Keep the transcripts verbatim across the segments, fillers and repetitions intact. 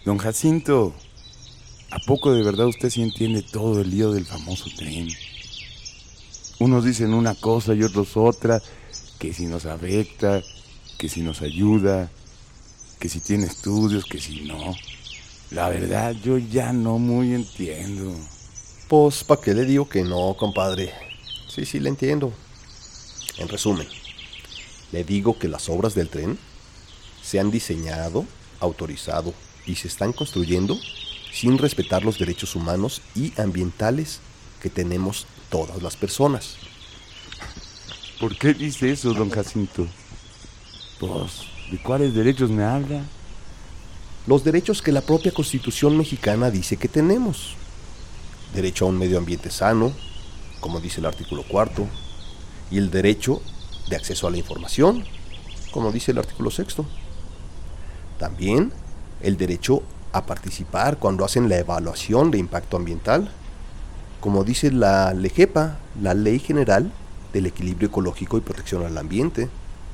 Don Jacinto, ¿a poco de verdad usted sí entiende todo el lío del famoso tren? Unos dicen una cosa y otros otra, que si nos afecta, que si nos ayuda, que si tiene estudios, que si no. La verdad, yo ya no muy entiendo. Pues, ¿para qué le digo que no, compadre? Sí, sí, le entiendo. En resumen, le digo que las obras del tren se han diseñado, autorizado y se están construyendo sin respetar los derechos humanos y ambientales que tenemos todas las personas. ¿Por qué dice eso, don Jacinto? Pues, ¿de cuáles derechos me habla? Los derechos que la propia Constitución mexicana dice que tenemos. Derecho a un medio ambiente sano, como dice el artículo cuarto, y el derecho de acceso a la información, como dice el artículo sexto. También el derecho a participar cuando hacen la evaluación de impacto ambiental, como dice la LEGEPA, la Ley General del Equilibrio Ecológico y Protección al Ambiente.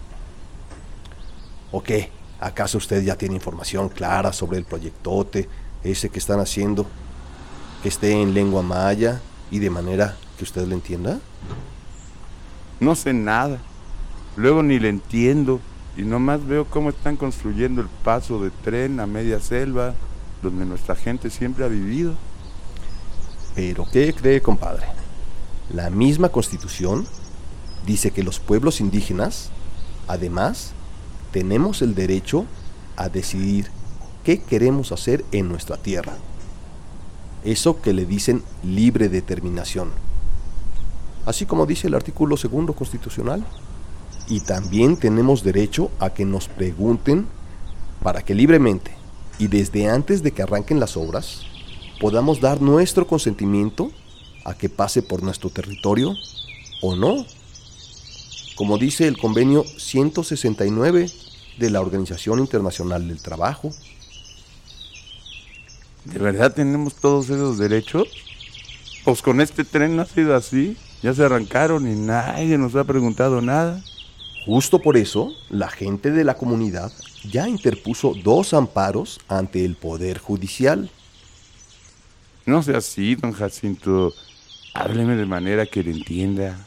¿O qué? ¿Acaso usted ya tiene información clara sobre el proyectote ese que están haciendo, que esté en lengua maya y de manera que usted lo entienda? No sé nada. Luego ni le entiendo. Y nomás veo cómo están construyendo el paso de tren a media selva, donde nuestra gente siempre ha vivido. ¿Pero qué cree, compadre? La misma Constitución dice que los pueblos indígenas, además, tenemos el derecho a decidir qué queremos hacer en nuestra tierra. Eso que le dicen libre determinación. Así como dice el artículo segundo constitucional. Y también tenemos derecho a que nos pregunten para que libremente y desde antes de que arranquen las obras podamos dar nuestro consentimiento a que pase por nuestro territorio o no, como dice el convenio ciento sesenta y nueve de la Organización Internacional del Trabajo. ¿De verdad tenemos todos esos derechos? Pues con este tren no ha sido así. Ya se arrancaron y nadie nos ha preguntado nada. Justo por eso, la gente de la comunidad ya interpuso dos amparos ante el Poder Judicial. No sea así, don Jacinto. Hábleme de manera que le entienda.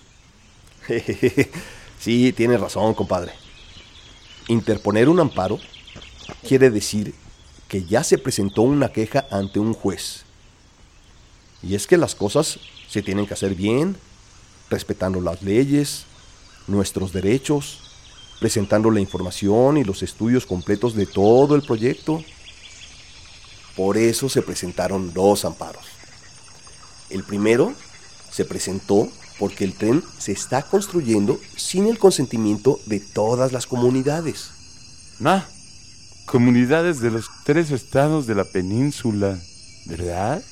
Sí, tiene razón, compadre. Interponer un amparo quiere decir que ya se presentó una queja ante un juez. Y es que las cosas se tienen que hacer bien, respetando las leyes, nuestros derechos, presentando la información y los estudios completos de todo el proyecto. Por eso se presentaron dos amparos. El primero se presentó porque el tren se está construyendo sin el consentimiento de todas las comunidades. Ah, comunidades de los tres estados de la península, ¿verdad?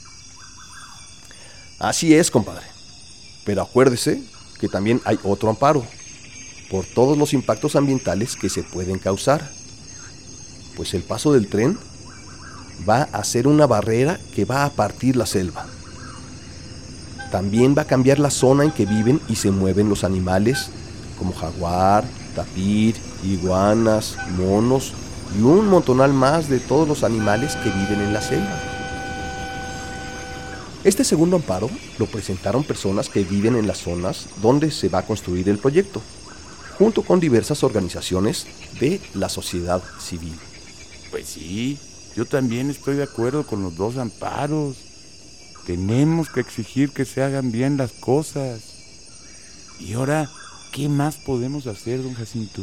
Así es, compadre. Pero acuérdese que también hay otro amparo, por todos los impactos ambientales que se pueden causar. Pues el paso del tren va a ser una barrera que va a partir la selva. También va a cambiar la zona en que viven y se mueven los animales, como jaguar, tapir, iguanas, monos y un montonal más de todos los animales que viven en la selva. Este segundo amparo lo presentaron personas que viven en las zonas donde se va a construir el proyecto, junto con diversas organizaciones de la sociedad civil. Pues sí, yo también estoy de acuerdo con los dos amparos. Tenemos que exigir que se hagan bien las cosas. Y ahora, ¿qué más podemos hacer, don Jacinto?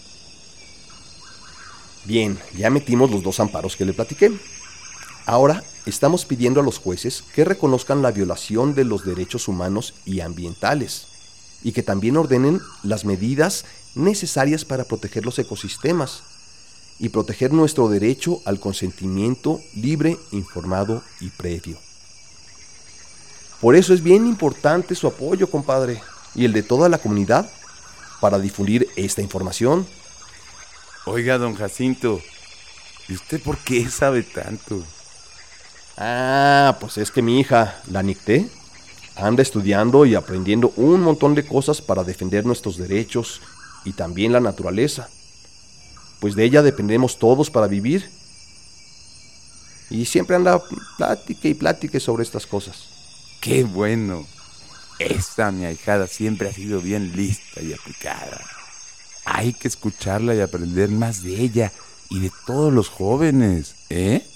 Bien, ya metimos los dos amparos que le platiqué. Ahora estamos pidiendo a los jueces que reconozcan la violación de los derechos humanos y ambientales y que también ordenen las medidas necesarias para proteger los ecosistemas y proteger nuestro derecho al consentimiento libre, informado y previo. Por eso es bien importante su apoyo, compadre, y el de toda la comunidad para difundir esta información. Oiga, don Jacinto, ¿y usted por qué sabe tanto? Ah, pues es que mi hija, la Nicté, anda estudiando y aprendiendo un montón de cosas para defender nuestros derechos y también la naturaleza. Pues de ella dependemos todos para vivir. Y siempre anda plática y plática sobre estas cosas. ¡Qué bueno! Esa mi ahijada siempre ha sido bien lista y aplicada. Hay que escucharla y aprender más de ella y de todos los jóvenes, ¿eh?